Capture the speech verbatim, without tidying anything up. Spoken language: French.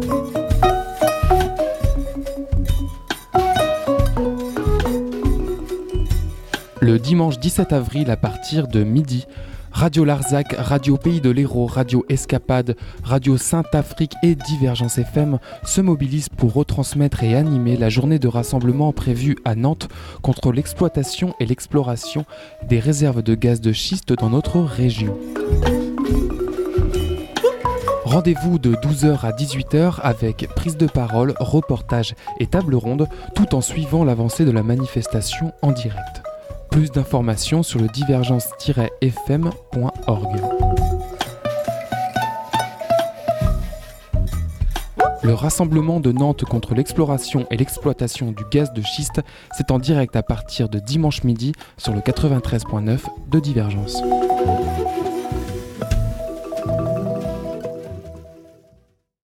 Le dimanche dix-sept avril à partir de midi, Radio Larzac, Radio Pays de l'Hérault, Radio Escapade, Radio Sainte-Afrique et Divergence F M se mobilisent pour retransmettre et animer la journée de rassemblement prévue à Nantes contre l'exploitation et l'exploration des réserves de gaz de schiste dans notre région. Rendez-vous de douze heures à dix-huit heures avec prise de parole, reportage et table ronde, tout en suivant l'avancée de la manifestation en direct. Plus d'informations sur le divergence tiret f m point org. Le rassemblement de Nantes contre l'exploration et l'exploitation du gaz de schiste, c'est en direct à partir de dimanche midi sur le quatre-vingt-treize point neuf de Divergence.